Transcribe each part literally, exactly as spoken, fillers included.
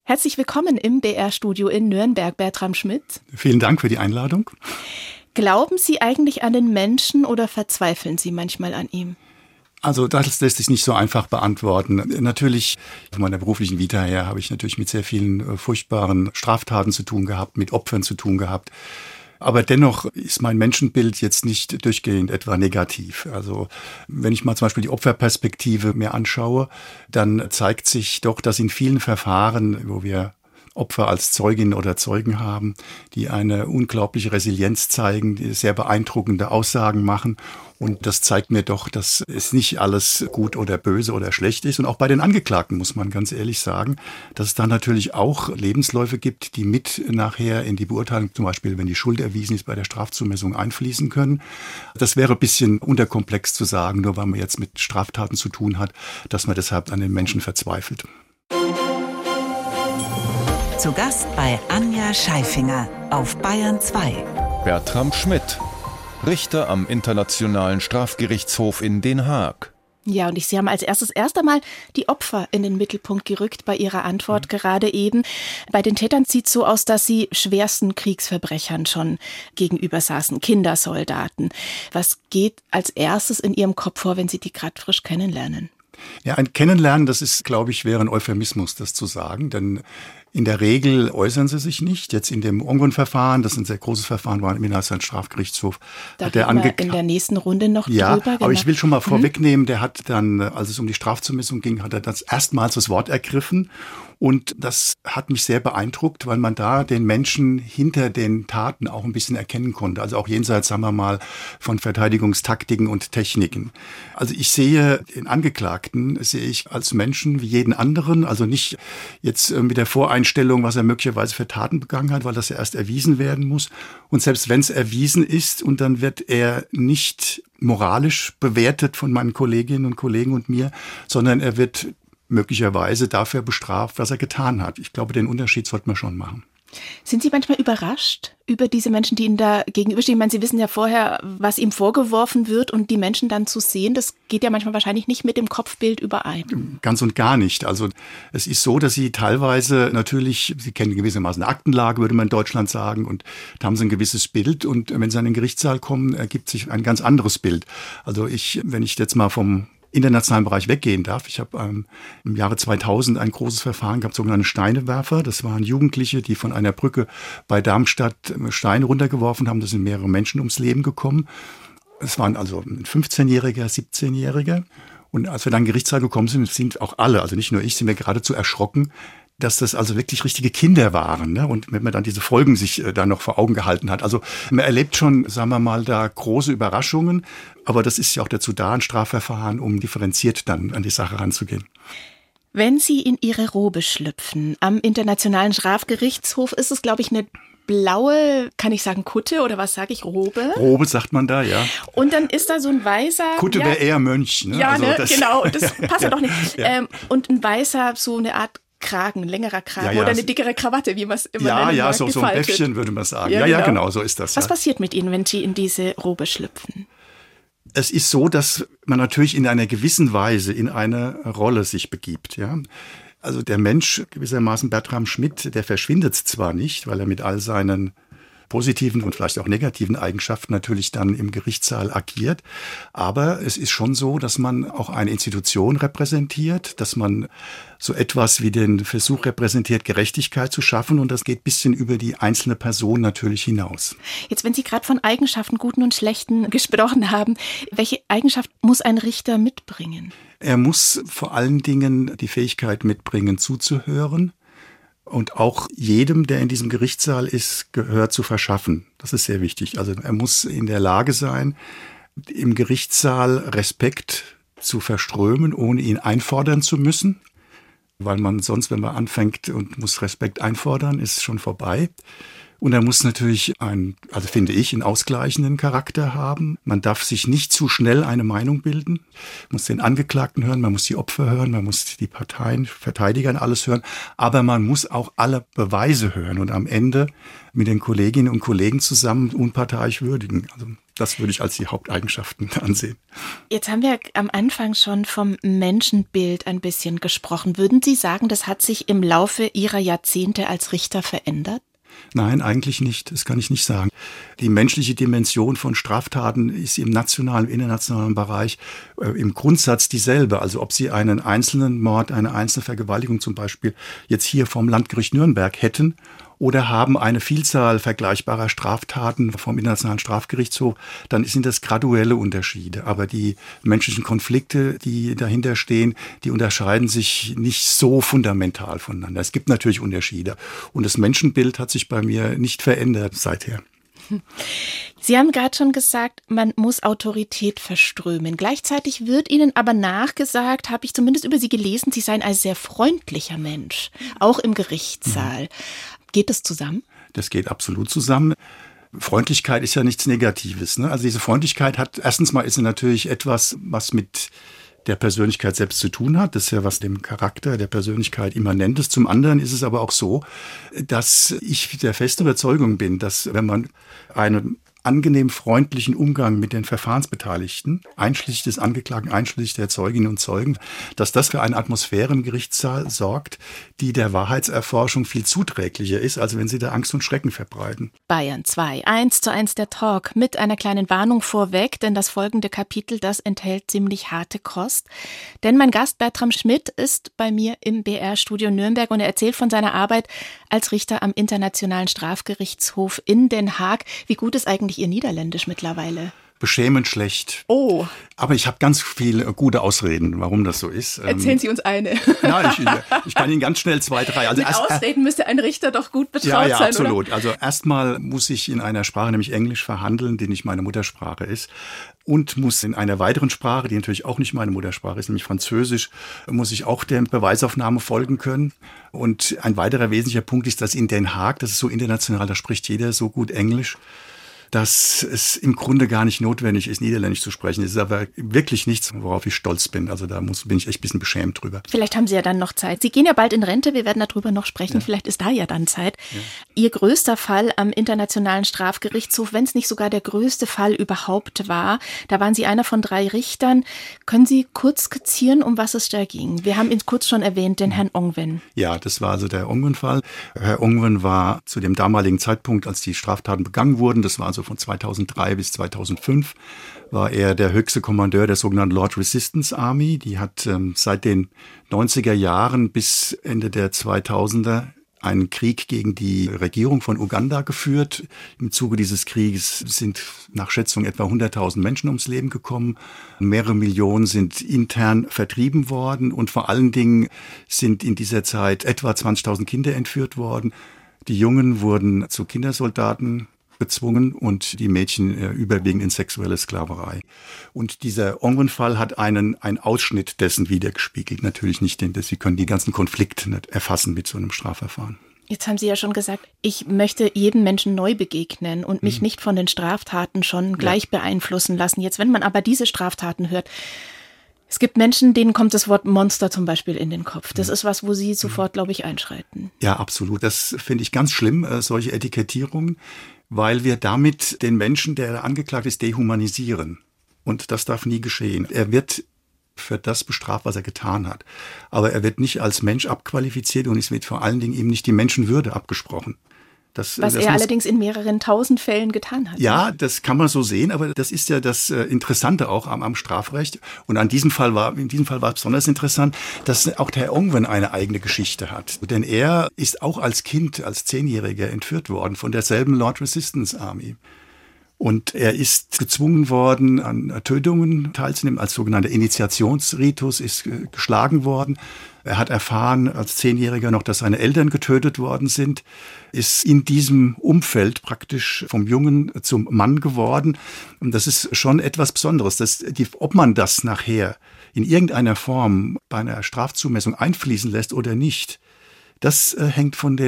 Herzlich willkommen im B R-Studio in Nürnberg, Bertram Schmidt. Vielen Dank für die Einladung. Glauben Sie eigentlich an den Menschen oder verzweifeln Sie manchmal an ihm? Also das lässt sich nicht so einfach beantworten. Natürlich, von meiner beruflichen Vita her, habe ich natürlich mit sehr vielen äh, furchtbaren Straftaten zu tun gehabt, mit Opfern zu tun gehabt. Aber dennoch ist mein Menschenbild jetzt nicht durchgehend etwa negativ. Also wenn ich mal zum Beispiel die Opferperspektive mir anschaue, dann zeigt sich doch, dass in vielen Verfahren, wo wir Opfer als Zeuginnen oder Zeugen haben, die eine unglaubliche Resilienz zeigen, die sehr beeindruckende Aussagen machen. Und das zeigt mir doch, dass es nicht alles gut oder böse oder schlecht ist. Und auch bei den Angeklagten muss man ganz ehrlich sagen, dass es da natürlich auch Lebensläufe gibt, die mit nachher in die Beurteilung, zum Beispiel wenn die Schuld erwiesen ist, bei der Strafzumessung einfließen können. Das wäre ein bisschen unterkomplex zu sagen, nur weil man jetzt mit Straftaten zu tun hat, dass man deshalb an den Menschen verzweifelt. Zu Gast bei Anja Scheifinger auf Bayern zwei. Bertram Schmidt, Richter am Internationalen Strafgerichtshof in Den Haag. Ja, und ich, Sie haben als erstes erst einmal die Opfer in den Mittelpunkt gerückt bei Ihrer Antwort mhm. gerade eben. Bei den Tätern sieht es so aus, dass sie schwersten Kriegsverbrechern schon gegenüber saßen, Kindersoldaten. Was geht als erstes in Ihrem Kopf vor, wenn Sie die gerade frisch kennenlernen? Ja, ein Kennenlernen, das ist, glaube ich, wäre ein Euphemismus, das zu sagen, denn in der Regel äußern sie sich nicht. Jetzt in dem Ongun-Verfahren, das ein sehr großes Verfahren war im Internationalen Strafgerichtshof. Da hat der wir in der nächsten Runde noch ja, drüber. Ja, aber ich will schon mal vorwegnehmen, der hat dann, als es um die Strafzumessung ging, hat er das erstmals das Wort ergriffen. Und das hat mich sehr beeindruckt, weil man da den Menschen hinter den Taten auch ein bisschen erkennen konnte. Also auch jenseits, sagen wir mal, von Verteidigungstaktiken und Techniken. Also ich sehe den Angeklagten, sehe ich als Menschen wie jeden anderen. Also nicht jetzt mit der Voreinstellung, was er möglicherweise für Taten begangen hat, weil das ja erst erwiesen werden muss. Und selbst wenn es erwiesen ist und dann wird er nicht moralisch bewertet von meinen Kolleginnen und Kollegen und mir, sondern er wird möglicherweise dafür bestraft, was er getan hat. Ich glaube, den Unterschied sollte man schon machen. Sind Sie manchmal überrascht über diese Menschen, die Ihnen da gegenüberstehen? Ich meine, Sie wissen ja vorher, was ihm vorgeworfen wird, und die Menschen dann zu sehen, das geht ja manchmal wahrscheinlich nicht mit dem Kopfbild überein. Ganz und gar nicht. Also es ist so, dass Sie teilweise natürlich, Sie kennen gewissermaßen eine Aktenlage, würde man in Deutschland sagen, und da haben Sie ein gewisses Bild, und wenn Sie an den Gerichtssaal kommen, ergibt sich ein ganz anderes Bild. Also ich, wenn ich jetzt mal vom internationalen Bereich weggehen darf. Ich habe ähm, im Jahre zweitausend ein großes Verfahren gehabt, sogenannte Steinewerfer. Das waren Jugendliche, die von einer Brücke bei Darmstadt Steine runtergeworfen haben. Da sind mehrere Menschen ums Leben gekommen. Es waren also ein fünfzehnjähriger, siebzehnjähriger. Und als wir dann in den Gerichtssaal gekommen sind, sind auch alle, also nicht nur ich, sind wir geradezu erschrocken, dass das also wirklich richtige Kinder waren, ne? Und wenn man dann diese Folgen sich äh, da noch vor Augen gehalten hat. Also man erlebt schon, sagen wir mal, da große Überraschungen. Aber das ist ja auch dazu da, ein Strafverfahren, um differenziert dann an die Sache ranzugehen. Wenn Sie in Ihre Robe schlüpfen am Internationalen Strafgerichtshof, ist es, glaube ich, eine blaue, kann ich sagen, Kutte oder was sage ich, Robe? Robe sagt man da, ja. Und dann ist da so ein weißer... Kutte ja, wäre eher Mönch. Ne? Ja, also ne, das genau, das passt ja doch nicht. Ja. Ähm, und ein weißer, so eine Art Kragen, längerer Kragen, ja, ja. oder eine dickere Krawatte, wie man es immer ja, nennen Ja, mag, so, so ein Bäffchen würde man sagen. Ja, ja, genau, ja, genau so ist das. Was ja. passiert mit Ihnen, wenn Sie in diese Robe schlüpfen? Es ist so, dass man natürlich in einer gewissen Weise in eine Rolle sich begibt, ja. Also der Mensch, gewissermaßen Bertram Schmidt, der verschwindet zwar nicht, weil er mit all seinen positiven und vielleicht auch negativen Eigenschaften natürlich dann im Gerichtssaal agiert. Aber es ist schon so, dass man auch eine Institution repräsentiert, dass man so etwas wie den Versuch repräsentiert, Gerechtigkeit zu schaffen. Und das geht ein bisschen über die einzelne Person natürlich hinaus. Jetzt, wenn Sie gerade von Eigenschaften, guten und schlechten, gesprochen haben, welche Eigenschaft muss ein Richter mitbringen? Er muss vor allen Dingen die Fähigkeit mitbringen, zuzuhören. Und auch jedem, der in diesem Gerichtssaal ist, Gehör zu verschaffen. Das ist sehr wichtig. Also er muss in der Lage sein, im Gerichtssaal Respekt zu verströmen, ohne ihn einfordern zu müssen. Weil man sonst, wenn man anfängt und muss Respekt einfordern, ist schon vorbei. Und er muss natürlich einen, also finde ich, einen ausgleichenden Charakter haben. Man darf sich nicht zu schnell eine Meinung bilden. Man muss den Angeklagten hören, man muss die Opfer hören, man muss die Parteien, Verteidiger alles hören. Aber man muss auch alle Beweise hören und am Ende mit den Kolleginnen und Kollegen zusammen unparteiisch würdigen. Also das würde ich als die Haupteigenschaften ansehen. Jetzt haben wir am Anfang schon vom Menschenbild ein bisschen gesprochen. Würden Sie sagen, das hat sich im Laufe Ihrer Jahrzehnte als Richter verändert? Nein, eigentlich nicht. Das kann ich nicht sagen. Die menschliche Dimension von Straftaten ist im nationalen, internationalen Bereich äh, im Grundsatz dieselbe. Also ob Sie einen einzelnen Mord, eine einzelne Vergewaltigung zum Beispiel jetzt hier vom Landgericht Nürnberg hätten oder haben eine Vielzahl vergleichbarer Straftaten vom Internationalen Strafgerichtshof, dann sind das graduelle Unterschiede. Aber die menschlichen Konflikte, die dahinter stehen, die unterscheiden sich nicht so fundamental voneinander. Es gibt natürlich Unterschiede. Und das Menschenbild hat sich bei mir nicht verändert seither. Sie haben gerade schon gesagt, man muss Autorität verströmen. Gleichzeitig wird Ihnen aber nachgesagt, habe ich zumindest über Sie gelesen, Sie seien ein sehr freundlicher Mensch, auch im Gerichtssaal. Mhm. Geht das zusammen? Das geht absolut zusammen. Freundlichkeit ist ja nichts Negatives, ne? Also diese Freundlichkeit hat, erstens mal ist sie natürlich etwas, was mit der Persönlichkeit selbst zu tun hat. Das ist ja was dem Charakter der Persönlichkeit immanent ist. Zum anderen ist es aber auch so, dass ich der festen Überzeugung bin, dass wenn man einen angenehm freundlichen Umgang mit den Verfahrensbeteiligten, einschließlich des Angeklagten, einschließlich der Zeuginnen und Zeugen, dass das für eine Atmosphäre im Gerichtssaal sorgt, die der Wahrheitserforschung viel zuträglicher ist, als wenn sie da Angst und Schrecken verbreiten. Bayern zwei, eins zu eins der Talk, mit einer kleinen Warnung vorweg, denn das folgende Kapitel, das enthält ziemlich harte Kost. Denn mein Gast Bertram Schmidt ist bei mir im B R-Studio Nürnberg und er erzählt von seiner Arbeit als Richter am Internationalen Strafgerichtshof in Den Haag. Wie gut ist eigentlich Ihr Niederländisch mittlerweile? Beschämend schlecht. Oh. Aber ich habe ganz viele gute Ausreden, warum das so ist. Erzählen Sie uns eine. Ja, ich, ich kann Ihnen ganz schnell zwei, drei. Also Mit erst, Ausreden müsste ein Richter doch gut betraut ja, ja, sein, absolut. Oder? Also erstmal muss ich in einer Sprache, nämlich Englisch, verhandeln, die nicht meine Muttersprache ist. Und muss in einer weiteren Sprache, die natürlich auch nicht meine Muttersprache ist, nämlich Französisch, muss ich auch der Beweisaufnahme folgen können. Und ein weiterer wesentlicher Punkt ist, dass in Den Haag, das ist so international, da spricht jeder so gut Englisch, dass es im Grunde gar nicht notwendig ist, Niederländisch zu sprechen. Es ist aber wirklich nichts, worauf ich stolz bin. Also da muss, bin ich echt ein bisschen beschämt drüber. Vielleicht haben Sie ja dann noch Zeit. Sie gehen ja bald in Rente, wir werden darüber noch sprechen. Ja. Vielleicht ist da ja dann Zeit. Ja. Ihr größter Fall am Internationalen Strafgerichtshof, wenn es nicht sogar der größte Fall überhaupt war, da waren Sie einer von drei Richtern. Können Sie kurz skizzieren, um was es da ging? Wir haben ihn kurz schon erwähnt, den Herrn Ongwen. Ja, das war also der Ongwen-Fall. Herr Ongwen war zu dem damaligen Zeitpunkt, als die Straftaten begangen wurden, das war also von zweitausenddrei bis zweitausendfünf, war er der höchste Kommandeur der sogenannten Lord Resistance Army. Die hat ähm, seit den neunziger Jahren bis Ende der zweitausender einen Krieg gegen die Regierung von Uganda geführt. Im Zuge dieses Krieges sind nach Schätzung etwa hunderttausend Menschen ums Leben gekommen. Mehrere Millionen sind intern vertrieben worden und vor allen Dingen sind in dieser Zeit etwa zwanzigtausend Kinder entführt worden. Die Jungen wurden zu Kindersoldaten gezwungen und die Mädchen äh, überwiegend in sexuelle Sklaverei. Und dieser Ongwen-Fall hat einen, einen Ausschnitt dessen wiedergespiegelt. Natürlich nicht, denn Sie können die ganzen Konflikte nicht erfassen mit so einem Strafverfahren. Jetzt haben Sie ja schon gesagt, ich möchte jedem Menschen neu begegnen und mich mhm. nicht von den Straftaten schon gleich ja. beeinflussen lassen. Jetzt, wenn man aber diese Straftaten hört, es gibt Menschen, denen kommt das Wort Monster zum Beispiel in den Kopf. Das ist was, wo Sie sofort, glaube ich, einschreiten. Ja, absolut. Das finde ich ganz schlimm, äh, solche Etikettierungen, weil wir damit den Menschen, der angeklagt ist, dehumanisieren. Und das darf nie geschehen. Er wird für das bestraft, was er getan hat. Aber er wird nicht als Mensch abqualifiziert und es wird vor allen Dingen ihm nicht die Menschenwürde abgesprochen. Das, Was das er muss, allerdings in mehreren tausend Fällen getan hat. Ja, das kann man so sehen, aber das ist ja das Interessante auch am, am Strafrecht. Und an diesem Fall war, in diesem Fall war es besonders interessant, dass auch der Herr Ongwen eine eigene Geschichte hat. Denn er ist auch als Kind, als Zehnjähriger entführt worden von derselben Lord Resistance Army. Und er ist gezwungen worden, an Tötungen teilzunehmen, als sogenannter Initiationsritus, ist geschlagen worden. Er hat erfahren als Zehnjähriger noch, dass seine Eltern getötet worden sind, ist in diesem Umfeld praktisch vom Jungen zum Mann geworden. Und das ist schon etwas Besonderes. Dass die, ob man das nachher in irgendeiner Form bei einer Strafzumessung einfließen lässt oder nicht, das äh, hängt von dem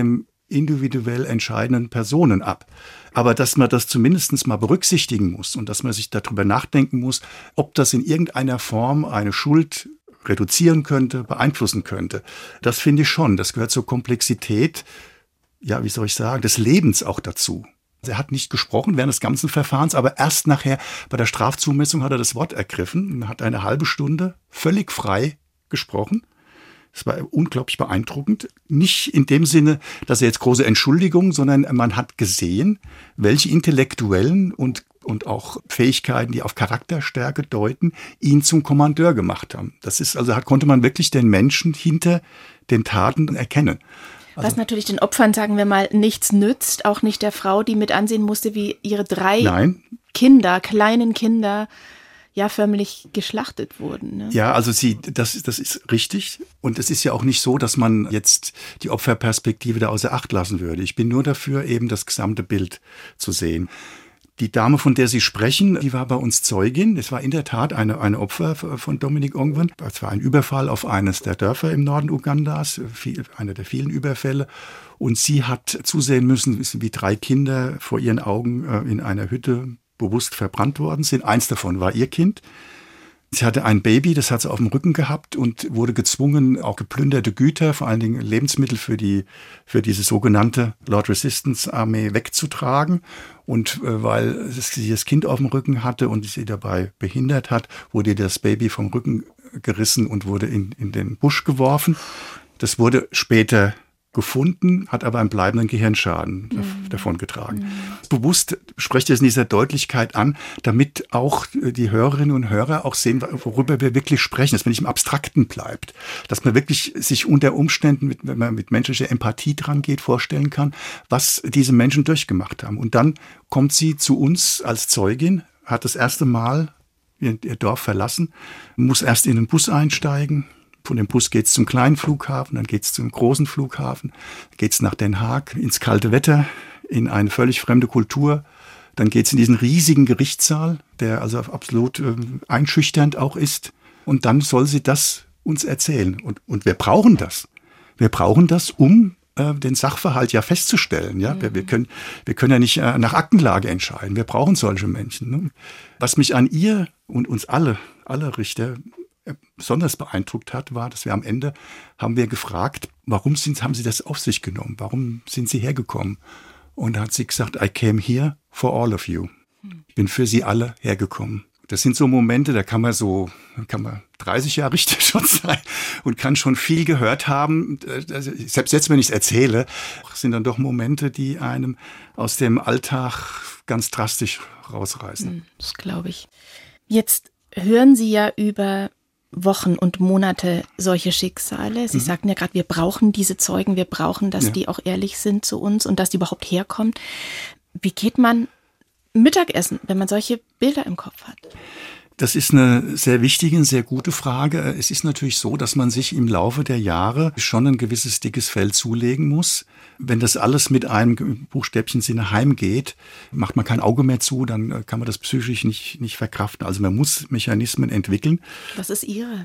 individuell entscheidenden Personen ab. Aber dass man das zumindest mal berücksichtigen muss und dass man sich darüber nachdenken muss, ob das in irgendeiner Form eine Schuld reduzieren könnte, beeinflussen könnte. Das finde ich schon. Das gehört zur Komplexität, ja, wie soll ich sagen, des Lebens auch dazu. Er hat nicht gesprochen während des ganzen Verfahrens, aber erst nachher bei der Strafzumessung hat er das Wort ergriffen und hat eine halbe Stunde völlig frei gesprochen. Das war unglaublich beeindruckend. Nicht in dem Sinne, dass er jetzt große Entschuldigung, sondern man hat gesehen, welche intellektuellen und, und auch Fähigkeiten, die auf Charakterstärke deuten, ihn zum Kommandeur gemacht haben. Das ist, also hat, konnte man wirklich den Menschen hinter den Taten erkennen. Was also, natürlich den Opfern, sagen wir mal, nichts nützt, auch nicht der Frau, die mit ansehen musste, wie ihre drei Nein. Kinder, kleinen Kinder, ja förmlich geschlachtet wurden. Ne? Ja, also sie, das, das ist richtig. Und es ist ja auch nicht so, dass man jetzt die Opferperspektive da außer Acht lassen würde. Ich bin nur dafür, eben das gesamte Bild zu sehen. Die Dame, von der Sie sprechen, die war bei uns Zeugin. Es war in der Tat eine, eine Opfer von Dominic Ongwen. Es war ein Überfall auf eines der Dörfer im Norden Ugandas, viel, einer der vielen Überfälle. Und sie hat zusehen müssen, wie drei Kinder vor ihren Augen in einer Hütte bewusst verbrannt worden sind. Eins davon war ihr Kind. Sie hatte ein Baby, das hat sie auf dem Rücken gehabt und wurde gezwungen, auch geplünderte Güter, vor allen Dingen Lebensmittel für die für diese sogenannte Lord Resistance Armee wegzutragen. Und äh, weil sie das Kind auf dem Rücken hatte und sie dabei behindert hat, wurde das Baby vom Rücken gerissen und wurde in, in den Busch geworfen. Das wurde später gefunden, hat aber einen bleibenden Gehirnschaden mhm. davongetragen. Mhm. Bewusst spreche ich es in dieser Deutlichkeit an, damit auch die Hörerinnen und Hörer auch sehen, worüber wir wirklich sprechen, dass man nicht im Abstrakten bleibt, dass man wirklich sich unter Umständen, mit, wenn man mit menschlicher Empathie dran geht, vorstellen kann, was diese Menschen durchgemacht haben. Und dann kommt sie zu uns als Zeugin, hat das erste Mal ihr, ihr Dorf verlassen, muss erst in den Bus einsteigen. Von dem Bus geht's zum kleinen Flughafen, dann geht's zum großen Flughafen, geht's nach Den Haag, ins kalte Wetter, in eine völlig fremde Kultur. Dann geht's in diesen riesigen Gerichtssaal, der also absolut äh, einschüchternd auch ist. Und dann soll sie das uns erzählen. Und, und wir brauchen das. Wir brauchen das, um äh, den Sachverhalt ja festzustellen. Ja? Mhm. Wir, wir, können, wir können ja nicht äh, nach Aktenlage entscheiden. Wir brauchen solche Menschen. Ne? Was mich an ihr und uns alle, alle Richter besonders beeindruckt hat, war, dass wir am Ende haben wir gefragt, warum sind, haben Sie das auf sich genommen? Warum sind Sie hergekommen? Und da hat sie gesagt, I came here for all of you. Ich bin für Sie alle hergekommen. Das sind so Momente, da kann man so, kann man dreißig Jahre Richter schon sein und kann schon viel gehört haben. Also selbst jetzt, wenn ich es erzähle, sind dann doch Momente, die einem aus dem Alltag ganz drastisch rausreißen. Das glaube ich. Jetzt hören Sie ja über Wochen und Monate solche Schicksale. Sie mhm. sagten ja gerade, wir brauchen diese Zeugen, wir brauchen, dass ja. die auch ehrlich sind zu uns und dass die überhaupt herkommen. Wie geht man Mittagessen, wenn man solche Bilder im Kopf hat? Das ist eine sehr wichtige, eine sehr gute Frage. Es ist natürlich so, dass man sich im Laufe der Jahre schon ein gewisses dickes Fell zulegen muss. Wenn das alles mit einem Buchstäbchen Sinne heimgeht, macht man kein Auge mehr zu, dann kann man das psychisch nicht, nicht verkraften. Also man muss Mechanismen entwickeln. Was ist Ihre?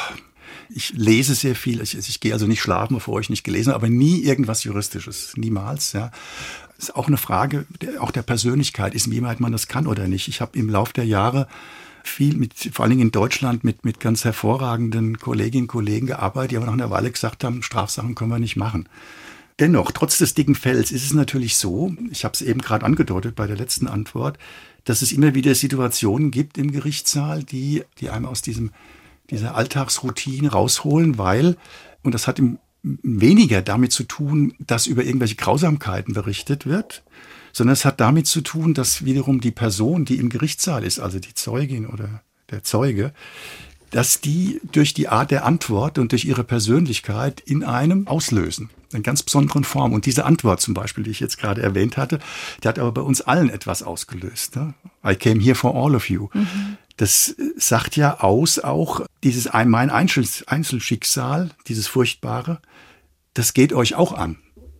Ich lese sehr viel. Ich, ich gehe also nicht schlafen, bevor ich nicht gelesen habe, aber nie irgendwas Juristisches. Niemals, ja. Das ist auch eine Frage der, auch der Persönlichkeit, ist, wie weit man das kann oder nicht. Ich habe im Laufe der Jahre viel mit, vor allen Dingen in Deutschland, mit, mit ganz hervorragenden Kolleginnen und Kollegen gearbeitet, die aber nach einer Weile gesagt haben, Strafsachen können wir nicht machen. Dennoch, trotz des dicken Fells ist es natürlich so, ich habe es eben gerade angedeutet bei der letzten Antwort, dass es immer wieder Situationen gibt im Gerichtssaal, die, die einem aus diesem, dieser Alltagsroutine rausholen, weil, und das hat im, weniger damit zu tun, dass über irgendwelche Grausamkeiten berichtet wird, sondern es hat damit zu tun, dass wiederum die Person, die im Gerichtssaal ist, also die Zeugin oder der Zeuge, dass die durch die Art der Antwort und durch ihre Persönlichkeit in einem auslösen, in ganz besonderen Form. Und diese Antwort zum Beispiel, die ich jetzt gerade erwähnt hatte, die hat aber bei uns allen etwas ausgelöst. Ne? I came here for all of you. Mhm. Das sagt ja aus, auch dieses mein Einzel- Einzelschicksal, dieses Furchtbare, das geht euch auch an.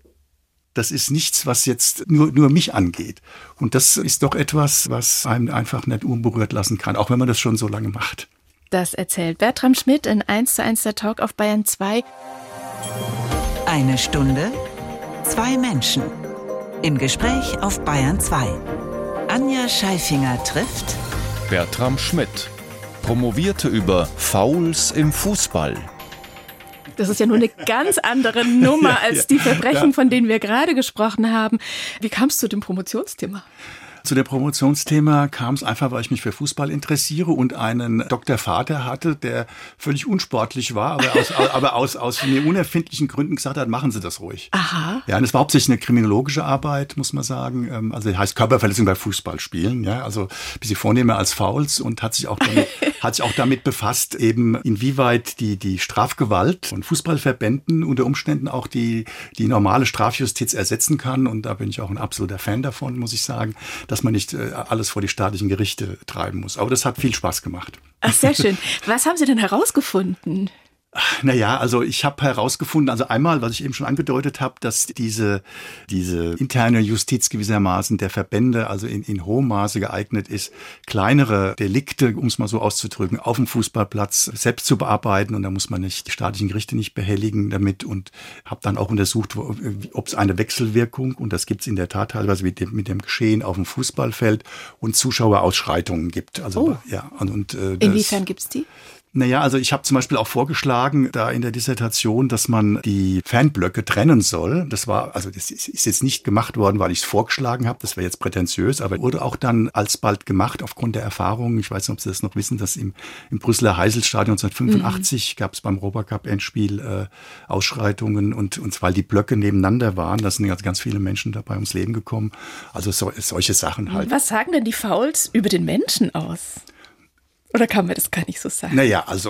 Das ist nichts, was jetzt nur, nur mich angeht. Und das ist doch etwas, was einem einfach nicht unberührt lassen kann, auch wenn man das schon so lange macht. Das erzählt Bertram Schmidt in eins zu eins der Talk auf Bayern zwei. Eine Stunde, Zwei Menschen. Im Gespräch auf Bayern zwei. Anja Scheifinger trifft Bertram Schmidt, promovierte über Fouls im Fußball. Das ist ja nur eine ganz andere Nummer ja, als ja, die Verbrechen, ja. von denen wir gerade gesprochen haben. Wie kamst du zu dem Promotionsthema? Zu dem Promotionsthema kam es einfach, weil ich mich für Fußball interessiere und einen Doktorvater hatte, der völlig unsportlich war, aber aus, aber aus, aus mir unerfindlichen Gründen gesagt hat, machen Sie das ruhig. Aha. Ja, und es war hauptsächlich eine kriminologische Arbeit, muss man sagen. Also das heißt Körperverletzung bei Fußballspielen, ja, also ein bisschen vornehmer als Fouls und hat sich auch damit, hat sich auch damit befasst, eben inwieweit die, die Strafgewalt von Fußballverbänden unter Umständen auch die, die normale Strafjustiz ersetzen kann. Und da bin ich auch ein absoluter Fan davon, muss ich sagen, dass man nicht äh, alles vor die staatlichen Gerichte treiben muss. Aber das hat viel Spaß gemacht. Ach, sehr schön. Was haben Sie denn herausgefunden? Naja, also ich habe herausgefunden, also einmal, was ich eben schon angedeutet habe, dass diese, diese interne Justiz gewissermaßen der Verbände also in, in hohem Maße geeignet ist, kleinere Delikte, um es mal so auszudrücken, auf dem Fußballplatz selbst zu bearbeiten. Und da muss man nicht die staatlichen Gerichte nicht behelligen damit. Und habe dann auch untersucht, ob es eine Wechselwirkung, und das gibt es in der Tat teilweise mit dem, mit dem Geschehen auf dem Fußballfeld, und Zuschauerausschreitungen gibt. Also oh. ja, und, und äh, inwiefern gibt es die? Naja, also ich habe zum Beispiel auch vorgeschlagen, da in der Dissertation, dass man die Fanblöcke trennen soll. Das war, also das ist jetzt nicht gemacht worden, weil ich es vorgeschlagen habe. Das wäre jetzt prätentiös, aber wurde auch dann alsbald gemacht aufgrund der Erfahrungen. Ich weiß nicht, ob Sie das noch wissen, dass im, im Brüsseler Heiselstadion neunzehnhundertfünfundachtzig mhm. gab es beim Europacup-Endspiel äh, Ausschreitungen und, und weil die Blöcke nebeneinander waren, da sind ganz, ganz viele Menschen dabei ums Leben gekommen. Also so, solche Sachen halt. Was sagen denn die Fouls über den Menschen aus? Oder kann man das gar nicht so sagen? Naja, also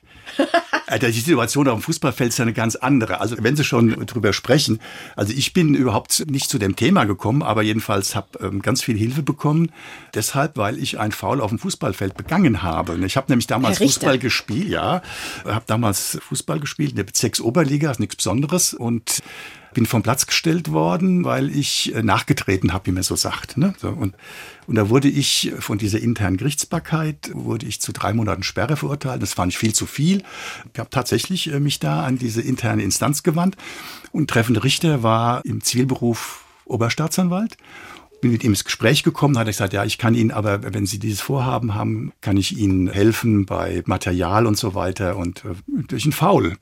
äh, die Situation auf dem Fußballfeld ist ja eine ganz andere. Also wenn Sie schon drüber sprechen, also ich bin überhaupt nicht zu dem Thema gekommen, aber jedenfalls habe ähm, ganz viel Hilfe bekommen. Deshalb, weil ich ein Foul auf dem Fußballfeld begangen habe. Ich habe nämlich damals Fußball gespielt, ja, habe damals Fußball gespielt in der Bezirksoberliga, ist nichts Besonderes, und bin vom Platz gestellt worden, weil ich nachgetreten habe, wie man so sagt. Ne? So, und, und da wurde ich von dieser internen Gerichtsbarkeit, wurde ich zu drei Monaten Sperre verurteilt. Das fand ich viel zu viel. Ich habe tatsächlich mich da an diese interne Instanz gewandt. Und treffender Richter war im Zivilberuf Oberstaatsanwalt. Bin mit ihm ins Gespräch gekommen, hat er gesagt, ja, ich kann Ihnen, aber wenn Sie dieses Vorhaben haben, kann ich Ihnen helfen bei Material und so weiter, und äh, durch einen Foul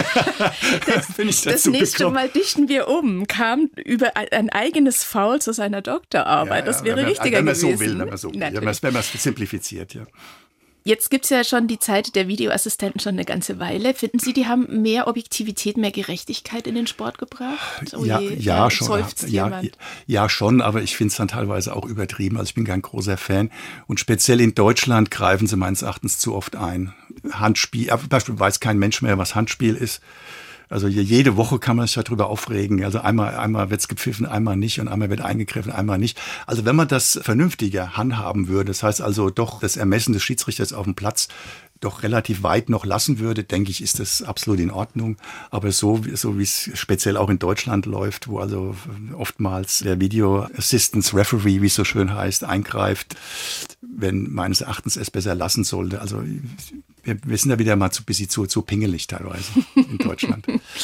das, bin ich dazu Das nächste gekommen. Mal dichten wir um, kam über ein eigenes Foul zu seiner Doktorarbeit. Ja, das wäre man, richtiger wenn man gewesen. So will, wenn man so will, ja, wenn man es simplifiziert, ja. Jetzt gibt's ja schon die Zeit der Videoassistenten schon eine ganze Weile. Finden Sie, die haben mehr Objektivität, mehr Gerechtigkeit in den Sport gebracht? Oh ja, je, ja, schon. Ja, ja, schon, aber ich finde es dann teilweise auch übertrieben. Also ich bin kein großer Fan. Und speziell in Deutschland greifen sie meines Erachtens zu oft ein. Handspiel, beispielsweise weiß kein Mensch mehr, was Handspiel ist. Also jede Woche kann man sich darüber aufregen. Also einmal, einmal wird's gepfiffen, einmal nicht, und einmal wird eingegriffen, einmal nicht. Also wenn man das vernünftiger handhaben würde, das heißt also doch das Ermessen des Schiedsrichters auf dem Platz doch relativ weit noch lassen würde, denke ich, ist das absolut in Ordnung. Aber so, so wie es speziell auch in Deutschland läuft, wo also oftmals der Video Assistance Referee, wie es so schön heißt, eingreift, wenn meines Erachtens es besser lassen sollte. Also wir, wir sind da wieder mal zu bisschen zu, zu pingelig teilweise in Deutschland.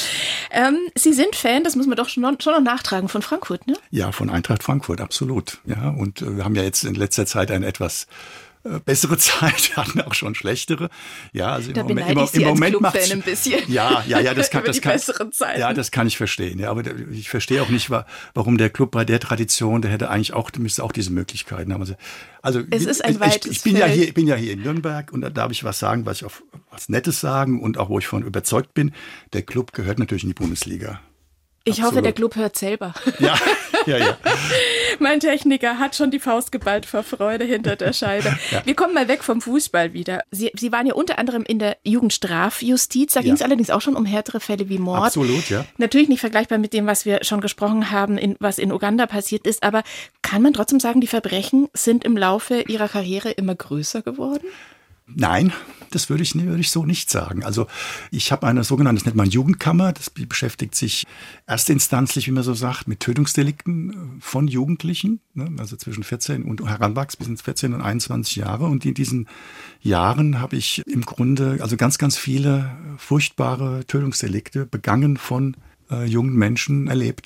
ähm, Sie sind Fan, das muss man doch schon noch, schon noch nachtragen, von Frankfurt, ne? Ja, von Eintracht Frankfurt, absolut. Ja, und äh, wir haben ja jetzt in letzter Zeit ein etwas bessere Zeit, hatten auch schon schlechtere. Ja, also da im Moment, im, im Moment macht ein bisschen. Ja, ja, ja, das kann, das kann, Zeiten. ja, das kann ich verstehen. Ja, aber ich verstehe auch nicht, warum der Club bei der Tradition, der hätte eigentlich auch, müsste auch diese Möglichkeiten haben. Also, also es ist ein weites ich, ich bin Feld. ja hier, ich bin ja hier in Nürnberg, und da darf ich was sagen, was ich auf was Nettes sagen und auch wo ich von überzeugt bin. Der Club gehört natürlich in die Bundesliga. Ich Absolut. hoffe, der Club hört selber. Ja, ja, ja. Mein Techniker hat schon die Faust geballt vor Freude hinter der Scheibe. Ja. Wir kommen mal weg vom Fußball wieder. Sie, Sie waren ja unter anderem in der Jugendstrafjustiz. Da ja. ging es allerdings auch schon um härtere Fälle wie Mord. Absolut, ja. Natürlich nicht vergleichbar mit dem, was wir schon gesprochen haben, in, was in Uganda passiert ist. Aber kann man trotzdem sagen, die Verbrechen sind im Laufe Ihrer Karriere immer größer geworden? Nein, das würde ich, würde ich so nicht sagen. Also ich habe eine sogenannte, das nennt man Jugendkammer, das beschäftigt sich erstinstanzlich, wie man so sagt, mit Tötungsdelikten von Jugendlichen, ne, also zwischen vierzehn und heranwachs bis ins vierzehn und einundzwanzig Jahre. Und in diesen Jahren habe ich im Grunde also ganz, ganz viele furchtbare Tötungsdelikte begangen von äh, jungen Menschen erlebt. Doch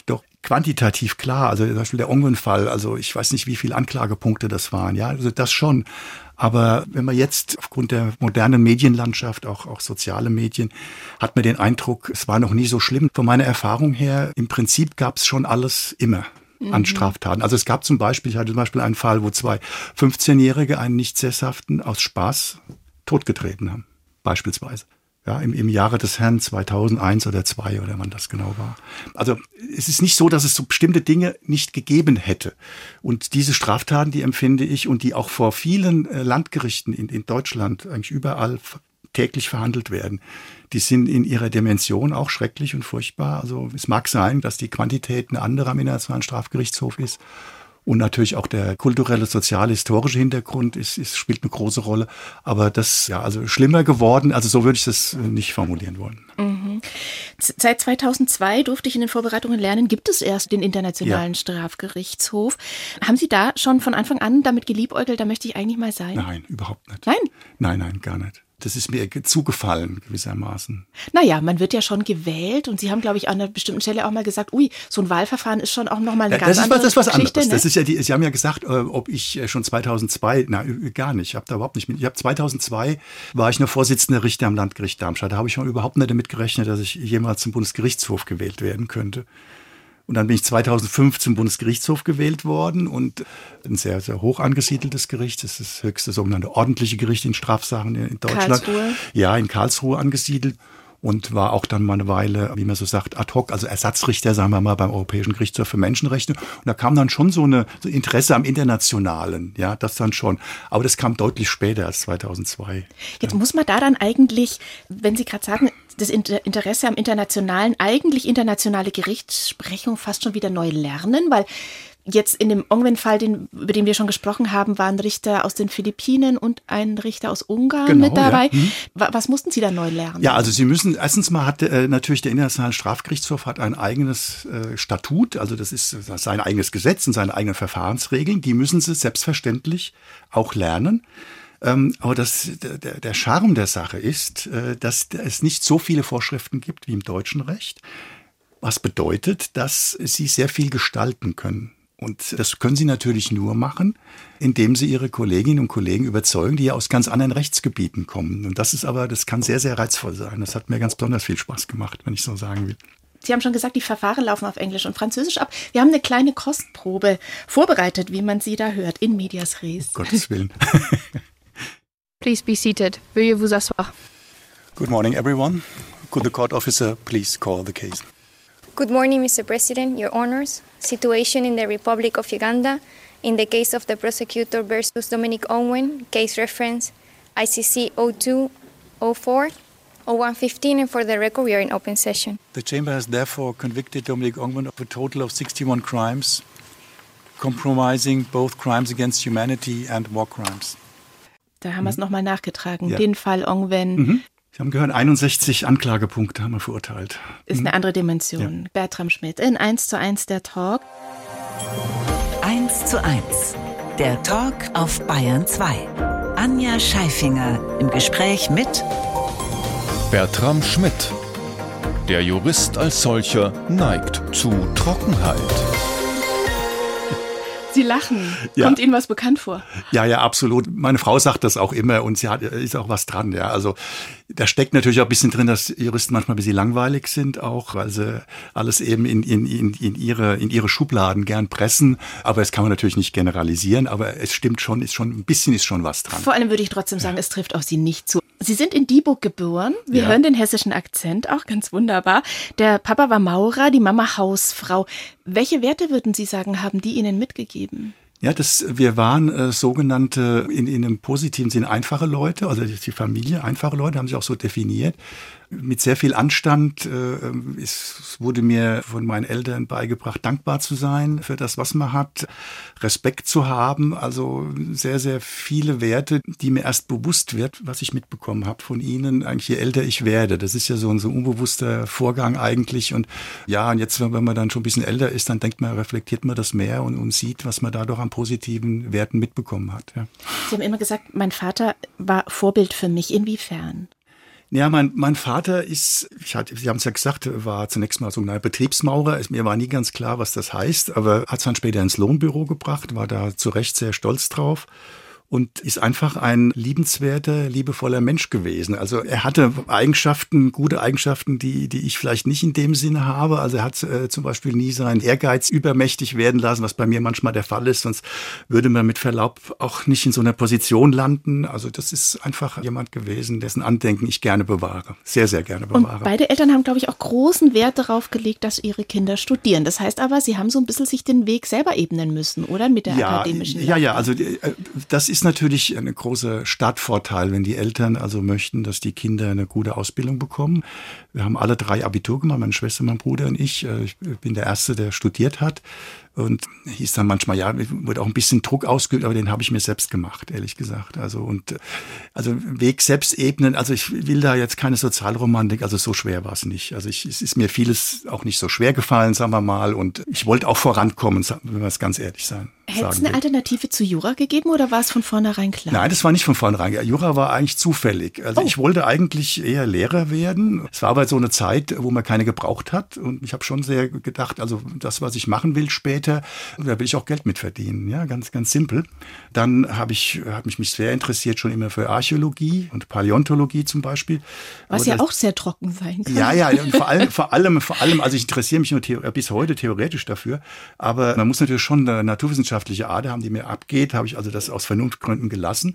quantitativ klar. Also zum Beispiel der Ongwen-Fall, also ich weiß nicht, wie viele Anklagepunkte das waren. Ja, also das schon. Aber wenn man jetzt aufgrund der modernen Medienlandschaft, auch, auch soziale Medien, hat man den Eindruck, es war noch nie so schlimm. Von meiner Erfahrung her, im Prinzip gab es schon alles immer an Straftaten. Also es gab zum Beispiel, ich hatte zum Beispiel einen Fall, wo zwei fünfzehnjährige einen Nicht-Sesshaften aus Spaß totgetreten haben. Beispielsweise. Ja, im, im Jahre des Herrn zweitausendeins oder zwei oder wann das genau war. Also es ist nicht so, dass es so bestimmte Dinge nicht gegeben hätte. Und diese Straftaten, die empfinde ich und die auch vor vielen äh, Landgerichten in, in Deutschland eigentlich überall täglich verhandelt werden, die sind in ihrer Dimension auch schrecklich und furchtbar. Also es mag sein, dass die Quantität eine andere am Internationalen Strafgerichtshof ist. Und natürlich auch der kulturelle, soziale, historische Hintergrund ist, ist, spielt eine große Rolle. Aber das, ja, also schlimmer geworden, also so würde ich das nicht formulieren wollen. Mhm. Seit zweitausendzwei durfte ich in den Vorbereitungen lernen, gibt es erst den Internationalen ja. Strafgerichtshof. Haben Sie da schon von Anfang an damit geliebäugelt, da möchte ich eigentlich mal sein? Nein, überhaupt nicht. Nein? Nein, nein, gar nicht. Das ist mir zugefallen, gewissermaßen. Naja, man wird ja schon gewählt und Sie haben, glaube ich, an einer bestimmten Stelle auch mal gesagt, ui, so ein Wahlverfahren ist schon auch nochmal eine ja, ganz das andere ist, das ist was Geschichte. Anderes. Ne? Das ist ja die, Sie haben ja gesagt, ob ich schon zweitausendzwei, na gar nicht, ich habe da überhaupt nicht mit. Ich habe zweitausendzwei war ich noch Vorsitzender Richter am Landgericht Darmstadt. Da habe ich schon überhaupt nicht damit gerechnet, dass ich jemals zum Bundesgerichtshof gewählt werden könnte. Und dann bin ich zweitausendfünf zum Bundesgerichtshof gewählt worden und ein sehr, sehr hoch angesiedeltes Gericht. Das ist das höchste sogenannte ordentliche Gericht in Strafsachen in Deutschland. Karlsruhe? Ja, in Karlsruhe angesiedelt. Und war auch dann mal eine Weile, wie man so sagt, ad hoc, also Ersatzrichter, sagen wir mal, beim Europäischen Gerichtshof für Menschenrechte. Und da kam dann schon so eine so Interesse am Internationalen, ja, das dann schon. Aber das kam deutlich später als zweitausendzwei. Jetzt ja. muss man da dann eigentlich, wenn Sie gerade sagen, das Interesse am Internationalen, eigentlich internationale Gerichtssprechung fast schon wieder neu lernen, weil jetzt in dem Ongwen-Fall, den, über den wir schon gesprochen haben, waren Richter aus den Philippinen und ein Richter aus Ungarn genau, mit dabei. Ja. Mhm. Was mussten Sie da neu lernen? Ja, also Sie müssen, erstens mal hat äh, natürlich der Internationale Strafgerichtshof hat ein eigenes äh, Statut, also das ist das ist sein eigenes Gesetz und seine eigenen Verfahrensregeln, die müssen Sie selbstverständlich auch lernen. Ähm, aber das, der, der Charme der Sache ist, äh, dass es nicht so viele Vorschriften gibt wie im deutschen Recht, was bedeutet, dass Sie sehr viel gestalten können. Und das können Sie natürlich nur machen, indem Sie Ihre Kolleginnen und Kollegen überzeugen, die ja aus ganz anderen Rechtsgebieten kommen. Und das ist aber, das kann sehr, sehr reizvoll sein. Das hat mir ganz besonders viel Spaß gemacht, wenn ich so sagen will. Sie haben schon gesagt, die Verfahren laufen auf Englisch und Französisch ab. Wir haben eine kleine Kostprobe vorbereitet, wie man sie da hört, in medias res. Um Gottes Willen. Please be seated. Veuillez vous asseoir. Good morning, everyone. Could the court officer please call the case? Good morning, Mister President, Your Honors. Situation in the Republic of Uganda in the case of the prosecutor versus Dominic Ongwen, case reference I C C zero two zero four zero one fifteen, and for the record, we are in open session. The chamber has therefore convicted Dominic Ongwen of a total of sixty-one crimes, compromising both crimes against humanity and war crimes. Da haben wir es mhm. nochmal nachgetragen, ja. den Fall Ongwen. Mhm. Sie haben gehört, einundsechzig Anklagepunkte haben wir verurteilt. Ist eine andere Dimension. Ja. Bertram Schmidt in eins zu eins der Talk. eins zu eins, der Talk auf Bayern zwei. Anja Scheifinger im Gespräch mit Bertram Schmidt. Der Jurist als solcher neigt zu Trockenheit. Sie lachen. Ja. Kommt Ihnen was bekannt vor? Ja, ja, absolut. Meine Frau sagt das auch immer und sie hat, ist auch was dran. Ja, also da steckt natürlich auch ein bisschen drin, dass Juristen manchmal ein bisschen langweilig sind auch, weil sie alles eben in, in, in, in, ihre, in ihre Schubladen gern pressen. Aber das kann man natürlich nicht generalisieren, aber es stimmt schon, ist schon ein bisschen ist schon was dran. Vor allem würde ich trotzdem sagen, ja. es trifft auf Sie nicht zu. Sie sind in Dieburg geboren. Wir ja. hören den hessischen Akzent auch ganz wunderbar. Der Papa war Maurer, die Mama Hausfrau. Welche Werte würden Sie sagen, haben die Ihnen mitgegeben? Ja, das, wir waren äh, sogenannte, in, in einem positiven Sinn einfache Leute, also die Familie, einfache Leute, haben sich auch so definiert. Mit sehr viel Anstand. Äh, es wurde mir von meinen Eltern beigebracht, dankbar zu sein für das, was man hat, Respekt zu haben. Also sehr, sehr viele Werte, die mir erst bewusst wird, was ich mitbekommen habe von ihnen, eigentlich je älter ich werde. Das ist ja so ein so unbewusster Vorgang eigentlich. Und ja, und jetzt, wenn man dann schon ein bisschen älter ist, dann denkt man, reflektiert man das mehr und, und sieht, was man da doch an positiven Werten mitbekommen hat. Ja. Sie haben immer gesagt, mein Vater war Vorbild für mich. Inwiefern? Ja, mein, mein Vater ist, ich hatte, Sie haben es ja gesagt, war zunächst mal so ein Betriebsmaurer. Mir war nie ganz klar, was das heißt, aber hat es dann später ins Lohnbüro gebracht, war da zu Recht sehr stolz drauf. Und ist einfach ein liebenswerter, liebevoller Mensch gewesen. Also er hatte Eigenschaften, gute Eigenschaften, die die ich vielleicht nicht in dem Sinne habe. Also er hat äh, zum Beispiel nie seinen Ehrgeiz übermächtig werden lassen, was bei mir manchmal der Fall ist. Sonst würde man mit Verlaub auch nicht in so einer Position landen. Also das ist einfach jemand gewesen, dessen Andenken ich gerne bewahre. Sehr, sehr gerne bewahre. Und beide Eltern haben, glaube ich, auch großen Wert darauf gelegt, dass ihre Kinder studieren. Das heißt aber, sie haben so ein bisschen sich den Weg selber ebnen müssen, oder? Mit der ja, akademischen Ja, Laufbahn. ja, also das ist natürlich ein großer Startvorteil, wenn die Eltern also möchten, dass die Kinder eine gute Ausbildung bekommen. Wir haben alle drei Abitur gemacht, meine Schwester, mein Bruder und ich. Ich bin der Erste, der studiert hat. Und hieß dann manchmal, ja, wurde auch ein bisschen Druck ausgeübt, aber den habe ich mir selbst gemacht, ehrlich gesagt. Also und also Weg selbst ebnen, also ich will da jetzt keine Sozialromantik, also so schwer war es nicht. Also ich, es ist mir vieles auch nicht so schwer gefallen, sagen wir mal. Und ich wollte auch vorankommen, wenn wir es ganz ehrlich sein. Hätte es eine Alternative zu Jura gegeben oder war es von vornherein klar? Nein, das war nicht von vornherein. Jura war eigentlich zufällig. Also oh. ich wollte eigentlich eher Lehrer werden. Es war aber so eine Zeit, wo man keine gebraucht hat. Und ich habe schon sehr gedacht, also das, was ich machen will später, da will ich auch Geld mit verdienen. Ja, ganz, ganz simpel. Dann habe ich, habe mich, mich sehr interessiert schon immer für Archäologie und Paläontologie zum Beispiel. Was aber ja das, auch sehr trocken sein kann. Ja, ja, und vor allem, vor allem, vor allem, also ich interessiere mich nur theo- bis heute theoretisch dafür. Aber man muss natürlich schon eine naturwissenschaftliche Ader haben, die mir abgeht, habe ich also das aus Vernunftgründen gelassen.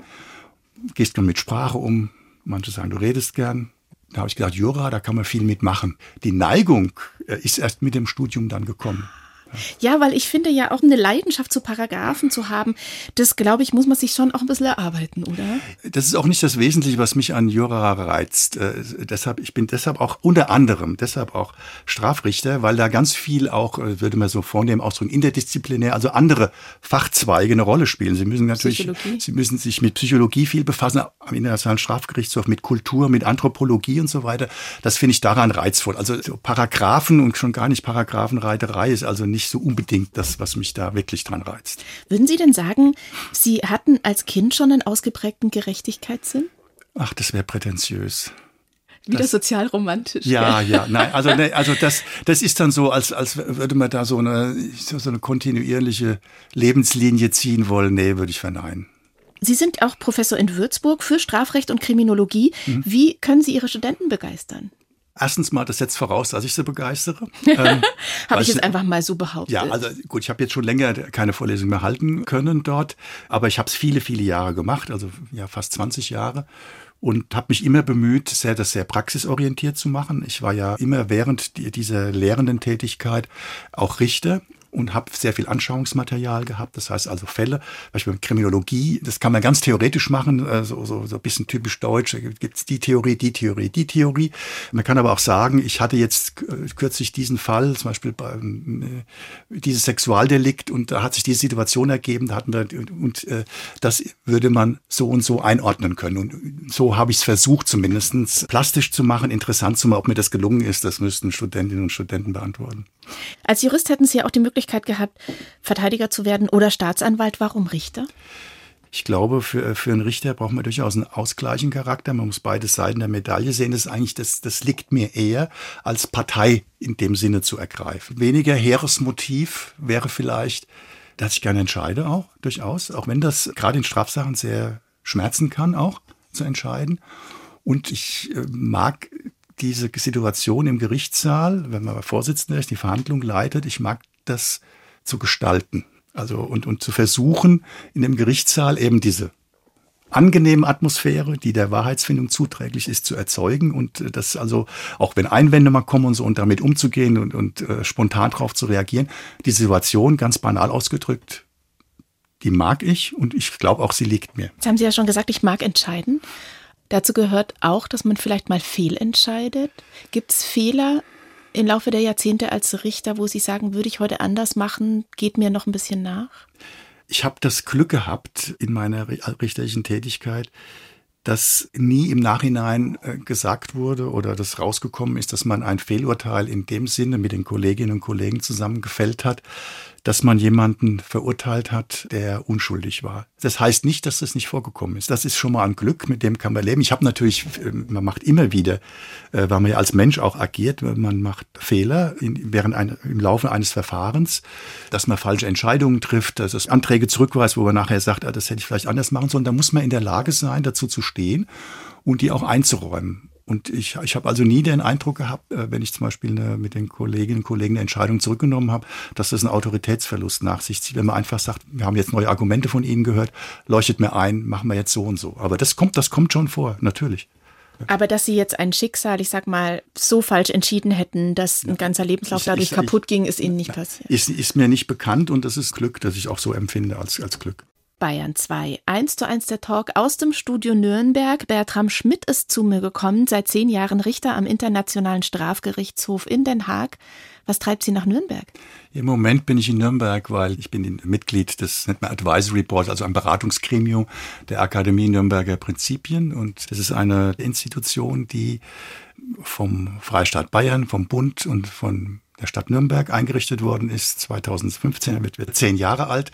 Gehst gern mit Sprache um, manche sagen, du redest gern. Da habe ich gedacht, Jura, da kann man viel mitmachen. Die Neigung ist erst mit dem Studium dann gekommen. Ja, weil ich finde ja auch eine Leidenschaft zu Paragraphen zu haben, das, glaube ich, muss man sich schon auch ein bisschen erarbeiten, oder? Das ist auch nicht das Wesentliche, was mich an Jura reizt. Äh, deshalb, ich bin deshalb auch unter anderem, deshalb auch Strafrichter, weil da ganz viel auch, würde man so vornehm ausdrücken, interdisziplinär, also andere Fachzweige eine Rolle spielen. Sie müssen natürlich, Psychologie. Sie müssen sich mit Psychologie viel befassen, am Internationalen Strafgerichtshof, mit Kultur, mit Anthropologie und so weiter. Das finde ich daran reizvoll. Also so Paragraphen und schon gar nicht Paragraphenreiterei ist also nicht so unbedingt das, was mich da wirklich dran reizt. Würden Sie denn sagen, Sie hatten als Kind schon einen ausgeprägten Gerechtigkeitssinn? Ach, das wäre prätentiös. Wieder das, sozialromantisch. Ja, ja, nein, also, ne, also das, das ist dann so, als, als würde man da so eine, so eine kontinuierliche Lebenslinie ziehen wollen. Nee, würde ich verneinen. Sie sind auch Professor in Würzburg für Strafrecht und Kriminologie. Mhm. Wie können Sie Ihre Studenten begeistern? Erstens mal, das setzt voraus, dass ich sie begeistere. ähm, habe ich jetzt einfach mal so behauptet. Ja, also gut, ich habe jetzt schon länger keine Vorlesung mehr halten können dort, aber ich habe es viele, viele Jahre gemacht, also ja fast zwanzig Jahre. Und habe mich immer bemüht, sehr, das sehr praxisorientiert zu machen. Ich war ja immer während dieser lehrenden Tätigkeit auch Richter und habe sehr viel Anschauungsmaterial gehabt. Das heißt also Fälle, Beispiel Kriminologie, das kann man ganz theoretisch machen, so, so, so ein bisschen typisch deutsch. Da gibt es die Theorie, die Theorie, die Theorie. Man kann aber auch sagen, ich hatte jetzt kürzlich diesen Fall, zum Beispiel bei, äh, dieses Sexualdelikt, und da hat sich diese Situation ergeben, da hatten wir, und äh, das würde man so und so einordnen können. Und so habe ich es versucht, zumindest plastisch zu machen, interessant zu machen. Ob mir das gelungen ist, das müssten Studentinnen und Studenten beantworten. Als Jurist hätten Sie ja auch die Möglichkeit gehabt, Verteidiger zu werden oder Staatsanwalt. Warum Richter? Ich glaube, für, für einen Richter braucht man durchaus einen ausgleichenden Charakter. Man muss beide Seiten der Medaille sehen. Das ist eigentlich, das, das liegt mir eher, als Partei in dem Sinne zu ergreifen. Weniger hehres Motiv wäre vielleicht, dass ich gerne entscheide auch, durchaus. Auch wenn das gerade in Strafsachen sehr schmerzen kann, auch zu entscheiden. Und ich äh, mag diese Situation im Gerichtssaal, wenn man Vorsitzender ist, die Verhandlung leitet, ich mag das zu gestalten. Also und, und zu versuchen, in dem Gerichtssaal eben diese angenehme Atmosphäre, die der Wahrheitsfindung zuträglich ist, zu erzeugen. Und das also, auch wenn Einwände mal kommen und so, und damit umzugehen und, und äh, spontan drauf zu reagieren, die Situation, ganz banal ausgedrückt, die mag ich, und ich glaube auch, sie liegt mir. Jetzt haben Sie ja schon gesagt, ich mag entscheiden. Dazu gehört auch, dass man vielleicht mal fehlentscheidet. Gibt es Fehler im Laufe der Jahrzehnte als Richter, wo Sie sagen, würde ich heute anders machen, geht mir noch ein bisschen nach? Ich habe das Glück gehabt in meiner richterlichen Tätigkeit, dass nie im Nachhinein gesagt wurde oder das rausgekommen ist, dass man ein Fehlurteil in dem Sinne mit den Kolleginnen und Kollegen zusammen gefällt hat, dass man jemanden verurteilt hat, der unschuldig war. Das heißt nicht, dass das nicht vorgekommen ist. Das ist schon mal ein Glück, mit dem kann man leben. Ich habe natürlich, man macht immer wieder, weil man ja als Mensch auch agiert, man macht Fehler in, während ein, im Laufe eines Verfahrens, dass man falsche Entscheidungen trifft, dass es Anträge zurückweist, wo man nachher sagt, ah, das hätte ich vielleicht anders machen sollen. Da muss man in der Lage sein, dazu zu stehen und die auch einzuräumen. Und ich, ich habe also nie den Eindruck gehabt, wenn ich zum Beispiel eine, mit den Kolleginnen und Kollegen eine Entscheidung zurückgenommen habe, dass das einen Autoritätsverlust nach sich zieht. Wenn man einfach sagt, wir haben jetzt neue Argumente von Ihnen gehört, leuchtet mir ein, machen wir jetzt so und so. Aber das kommt, das kommt schon vor, natürlich. Aber dass Sie jetzt ein Schicksal, ich sag mal, so falsch entschieden hätten, dass ein ganzer Lebenslauf ich, dadurch ich, kaputt ging, ist Ihnen nicht passiert? Ist, ist mir nicht bekannt und das ist Glück, das ich auch so empfinde als, als Glück. Bayern zwei. Eins zu eins der Talk aus dem Studio Nürnberg. Bertram Schmidt ist zu mir gekommen, seit zehn Jahren Richter am Internationalen Strafgerichtshof in Den Haag. Was treibt Sie nach Nürnberg? Im Moment bin ich in Nürnberg, weil ich bin Mitglied des nennt man Advisory Board, also ein Beratungsgremium der Akademie Nürnberger Prinzipien. Und das ist eine Institution, die vom Freistaat Bayern, vom Bund und von der Stadt Nürnberg eingerichtet worden ist. zweitausendfünfzehn wird wir zehn Jahre alt.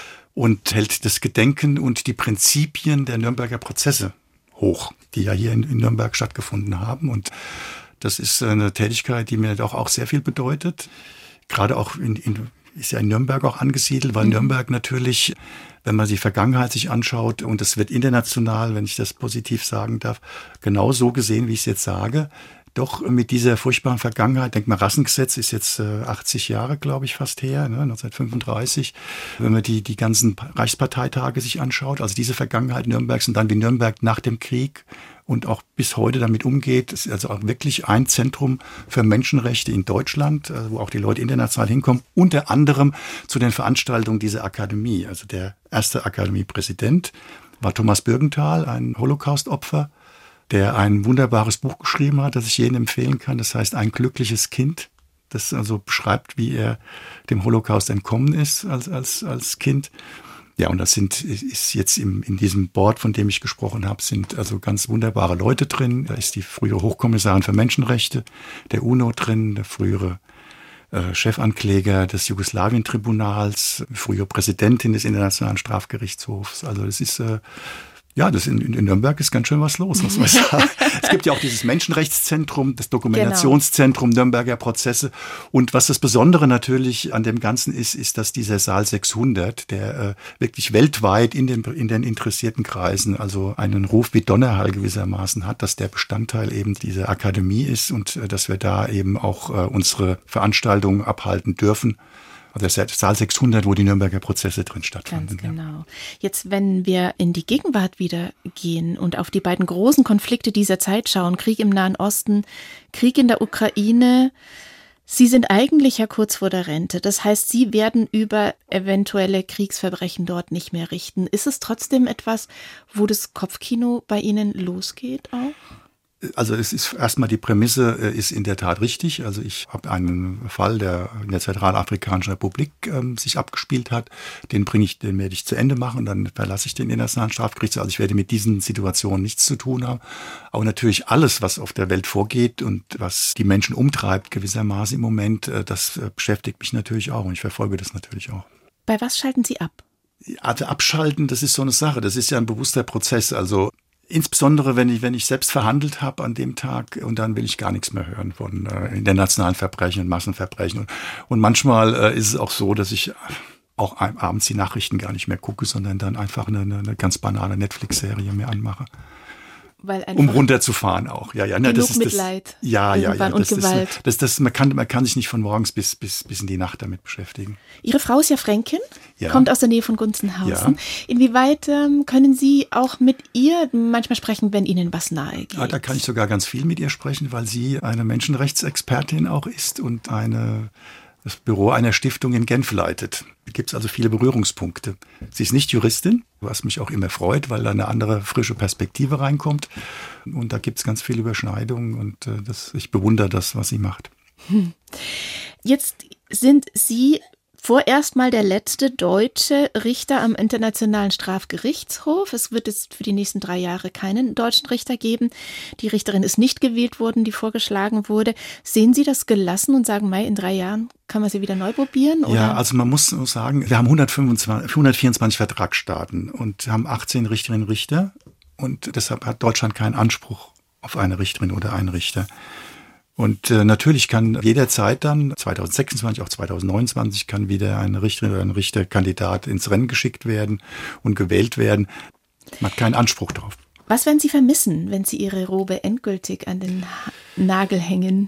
Und hält das Gedenken und die Prinzipien der Nürnberger Prozesse hoch, die ja hier in, in Nürnberg stattgefunden haben. Und das ist eine Tätigkeit, die mir doch auch sehr viel bedeutet. Gerade auch in, in, ist ja in Nürnberg auch angesiedelt, weil mhm. Nürnberg natürlich, wenn man die Vergangenheit sich anschaut, und das wird international, wenn ich das positiv sagen darf, genau so gesehen, wie ich es jetzt sage, doch mit dieser furchtbaren Vergangenheit, denk mal, Rassengesetz ist jetzt äh, achtzig Jahre, glaube ich, fast her, ne, neunzehnhundertfünfunddreißig. Wenn man die die ganzen Reichsparteitage sich anschaut, also diese Vergangenheit Nürnbergs und dann wie Nürnberg nach dem Krieg und auch bis heute damit umgeht, ist also auch wirklich ein Zentrum für Menschenrechte in Deutschland, äh, wo auch die Leute international hinkommen, unter anderem zu den Veranstaltungen dieser Akademie. Also der erste Akademiepräsident war Thomas Bürgenthal, ein Holocaust-Opfer, der ein wunderbares Buch geschrieben hat, das ich jedem empfehlen kann. Das heißt Ein glückliches Kind. Das also beschreibt, wie er dem Holocaust entkommen ist als, als, als Kind. Ja, und das sind, ist jetzt im, in diesem Board, von dem ich gesprochen habe, sind also ganz wunderbare Leute drin. Da ist die frühere Hochkommissarin für Menschenrechte der UNO drin, der frühere äh, Chefankläger des Jugoslawien-Tribunals, frühere Präsidentin des Internationalen Strafgerichtshofs. Also das ist äh, Ja, das in, in Nürnberg ist ganz schön was los, muss man sagen. Es gibt ja auch dieses Menschenrechtszentrum, das Dokumentationszentrum genau. Nürnberger Prozesse. Und was das Besondere natürlich an dem Ganzen ist, ist, dass dieser Saal sechshundert, der äh, wirklich weltweit in den, in den interessierten Kreisen, also einen Ruf wie Donnerhall gewissermaßen hat, dass der Bestandteil eben dieser Akademie ist und äh, dass wir da eben auch äh, unsere Veranstaltungen abhalten dürfen. Also der Saal sechshundert, wo die Nürnberger Prozesse drin stattfanden. Ganz genau. Ja. Jetzt, wenn wir in die Gegenwart wieder gehen und auf die beiden großen Konflikte dieser Zeit schauen, Krieg im Nahen Osten, Krieg in der Ukraine, Sie sind eigentlich ja kurz vor der Rente. Das heißt, Sie werden über eventuelle Kriegsverbrechen dort nicht mehr richten. Ist es trotzdem etwas, wo das Kopfkino bei Ihnen losgeht auch? Also es ist erstmal die Prämisse ist in der Tat richtig. Also ich habe einen Fall, der in der Zentralafrikanischen Republik ähm, sich abgespielt hat. Den bringe ich, den werde ich zu Ende machen. Dann verlasse ich den Internationalen Strafgerichtshof. Also ich werde mit diesen Situationen nichts zu tun haben. Aber natürlich alles, was auf der Welt vorgeht und was die Menschen umtreibt gewissermaßen im Moment, äh, das äh, beschäftigt mich natürlich auch und ich verfolge das natürlich auch. Bei was schalten Sie ab? Also abschalten, das ist so eine Sache. Das ist ja ein bewusster Prozess. Also insbesondere, wenn ich, wenn ich selbst verhandelt habe an dem Tag und dann will ich gar nichts mehr hören von äh, internationalen Verbrechen und Massenverbrechen. Und, und manchmal äh, ist es auch so, dass ich auch abends die Nachrichten gar nicht mehr gucke, sondern dann einfach eine, eine ganz banale Netflix-Serie mir anmache. Weil um runterzufahren auch. Ja, ja, genug das ist Mitleid. Das, ja, ja, ja. Und das, Gewalt. Das, das, das, man, kann, man kann sich nicht von morgens bis, bis, bis in die Nacht damit beschäftigen. Ihre Frau ist ja Fränkin, ja. kommt aus der Nähe von Gunzenhausen. Ja. Inwieweit ähm, können Sie auch mit ihr manchmal sprechen, wenn Ihnen was nahe geht? Ja, da kann ich sogar ganz viel mit ihr sprechen, weil sie eine Menschenrechtsexpertin auch ist und eine das Büro einer Stiftung in Genf leitet. Da gibt es also viele Berührungspunkte. Sie ist nicht Juristin, was mich auch immer freut, weil da eine andere frische Perspektive reinkommt. Und da gibt es ganz viele Überschneidungen und äh, das, ich bewundere das, was sie macht. Hm. Jetzt sind Sie Vorerst mal der letzte deutsche Richter am Internationalen Strafgerichtshof. Es wird jetzt für die nächsten drei Jahre keinen deutschen Richter geben. Die Richterin ist nicht gewählt worden, die vorgeschlagen wurde. Sehen Sie das gelassen und sagen, Mai, in drei Jahren kann man sie wieder neu probieren? Oder? Ja, also man muss sagen, wir haben hundertfünfundzwanzig, hundertvierundzwanzig Vertragsstaaten und haben achtzehn Richterinnen und Richter. Und deshalb hat Deutschland keinen Anspruch auf eine Richterin oder einen Richter. Und äh, natürlich kann jederzeit dann, zwanzig sechsundzwanzig, auch zwanzig neunundzwanzig, kann wieder eine Richterin oder ein Richterkandidat ins Rennen geschickt werden und gewählt werden. Man hat keinen Anspruch drauf. Was werden Sie vermissen, wenn Sie Ihre Robe endgültig an den Nagel hängen?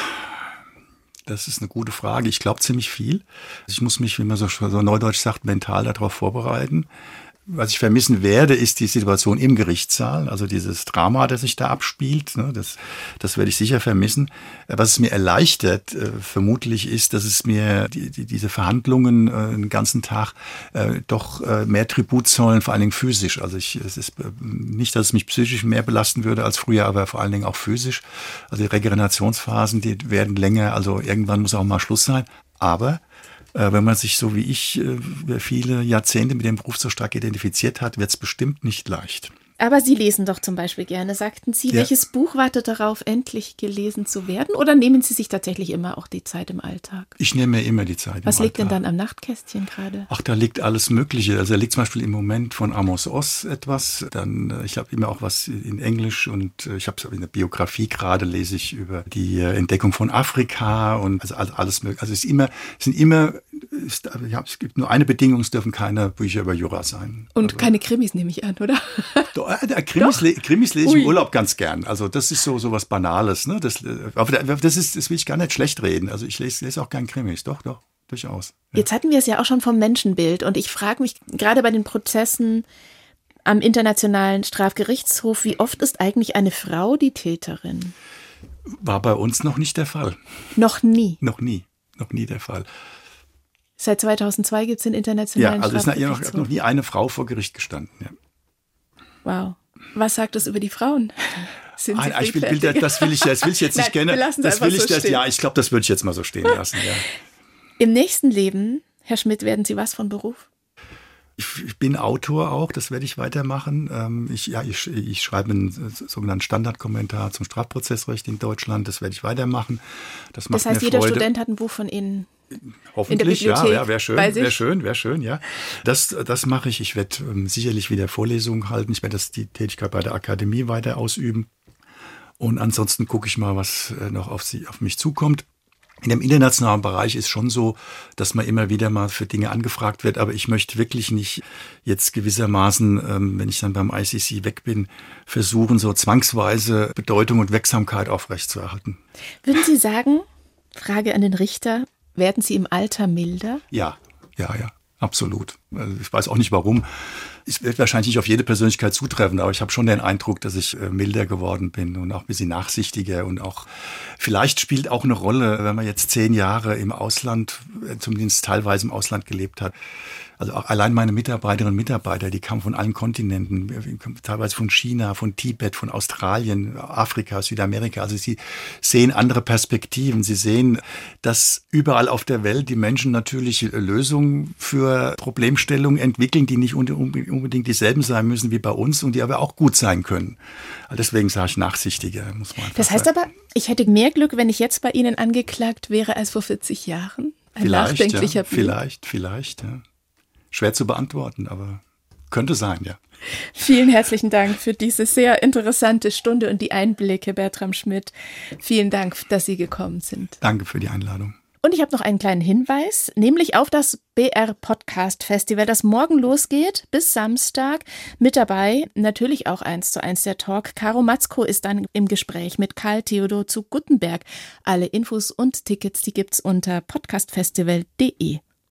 Das ist eine gute Frage. Ich glaube ziemlich viel. Ich muss mich, wie man so, so neudeutsch sagt, mental darauf vorbereiten. Was ich vermissen werde, ist die Situation im Gerichtssaal, also dieses Drama, das sich da abspielt. Das, das werde ich sicher vermissen. Was es mir erleichtert, vermutlich ist, dass es mir die, die, diese Verhandlungen den ganzen Tag doch mehr Tribut zollen, vor allen Dingen physisch. Also ich, es ist nicht, dass es mich psychisch mehr belasten würde als früher, aber vor allen Dingen auch physisch. Also die Regenerationsphasen, die werden länger, also irgendwann muss auch mal Schluss sein. Aber wenn man sich so wie ich viele Jahrzehnte mit dem Beruf so stark identifiziert hat, wird es bestimmt nicht leicht. Aber Sie lesen doch zum Beispiel gerne, sagten Sie. Ja. Welches Buch wartet darauf, endlich gelesen zu werden? Oder nehmen Sie sich tatsächlich immer auch die Zeit im Alltag? Ich nehme mir immer die Zeit im Was liegt Alltag. denn dann am Nachtkästchen gerade? Ach, da liegt alles Mögliche. Also da liegt zum Beispiel im Moment von Amos Oz etwas. Dann, ich habe immer auch was in Englisch und ich habe in der Biografie gerade, lese ich über die Entdeckung von Afrika und also alles Mögliche. Also es ist immer, es sind immer, es, ja, es gibt nur eine Bedingung, es dürfen keine Bücher über Jura sein. Und also, keine Krimis, nehme ich an, oder? Doch, äh, Krimis, le, Krimis lese ich im Urlaub ganz gern. Also das ist so, so was Banales. Ne? Das, aber das, ist, das will ich gar nicht schlecht reden. Also ich lese, lese auch gern Krimis. Doch, doch, durchaus. Ja. Jetzt hatten wir es ja auch schon vom Menschenbild. Und ich frage mich gerade bei den Prozessen am Internationalen Strafgerichtshof, wie oft ist eigentlich eine Frau die Täterin? War bei uns noch nicht der Fall. Noch nie? Noch nie. Noch nie der Fall. Seit zweitausendzwei gibt es den Internationalen Strafgerichtshof. Ja, also Strafgerichtshof. ist noch, noch nie eine Frau vor Gericht gestanden. Ja. Wow. Was sagt das über die Frauen? Sind sie ah, ich will, will, das will ich, das will ich jetzt nicht gerne. Das will ich, so das, ja, ich glaube, das würde ich jetzt mal so stehen lassen. Ja. Im nächsten Leben, Herr Schmidt, werden Sie was von Beruf? Ich, ich bin Autor auch, das werde ich weitermachen. Ich, ja, ich, ich schreibe einen sogenannten Standardkommentar zum Strafprozessrecht in Deutschland, das werde ich weitermachen. Das, macht das heißt, mir jeder Freude. Student hat ein Buch von Ihnen. Hoffentlich, ja, ja, wäre schön, wäre schön, wäre schön, ja. Das, das mache ich. Ich werde ähm, sicherlich wieder Vorlesungen halten. Ich werde das die Tätigkeit bei der Akademie weiter ausüben. Und ansonsten gucke ich mal, was äh, noch auf sie, auf mich zukommt. In dem internationalen Bereich ist schon so, dass man immer wieder mal für Dinge angefragt wird. Aber ich möchte wirklich nicht jetzt gewissermaßen, ähm, wenn ich dann beim I C C weg bin, versuchen, so zwangsweise Bedeutung und Wirksamkeit aufrechtzuerhalten. Würden Sie sagen, Frage an den Richter, werden Sie im Alter milder? Ja, ja, ja, absolut. Also ich weiß auch nicht warum. Es wird wahrscheinlich nicht auf jede Persönlichkeit zutreffen, aber ich habe schon den Eindruck, dass ich milder geworden bin und auch ein bisschen nachsichtiger und auch, vielleicht spielt auch eine Rolle, wenn man jetzt zehn Jahre im Ausland, zumindest teilweise im Ausland gelebt hat. Also auch allein meine Mitarbeiterinnen und Mitarbeiter, die kamen von allen Kontinenten, teilweise von China, von Tibet, von Australien, Afrika, Südamerika. Also sie sehen andere Perspektiven. Sie sehen, dass überall auf der Welt die Menschen natürlich Lösungen für Problemstellungen entwickeln, die nicht unbedingt dieselben sein müssen wie bei uns und die aber auch gut sein können. Deswegen sage ich nachsichtiger, muss man einfach Das heißt sagen. aber, ich hätte mehr Glück, wenn ich jetzt bei Ihnen angeklagt wäre, als vor vierzig Jahren? Ein vielleicht, nachdenklicher ja, Blick. Vielleicht, vielleicht, ja. Schwer zu beantworten, aber könnte sein, ja. Vielen herzlichen Dank für diese sehr interessante Stunde und die Einblicke, Bertram Schmidt. Vielen Dank, dass Sie gekommen sind. Danke für die Einladung. Und ich habe noch einen kleinen Hinweis, nämlich auf das B R Podcast Festival, das morgen losgeht bis Samstag. Mit dabei natürlich auch eins zu eins der Talk. Caro Matzko ist dann im Gespräch mit Karl Theodor zu Guttenberg. Alle Infos und Tickets, die gibt's unter podcastfestival punkt de.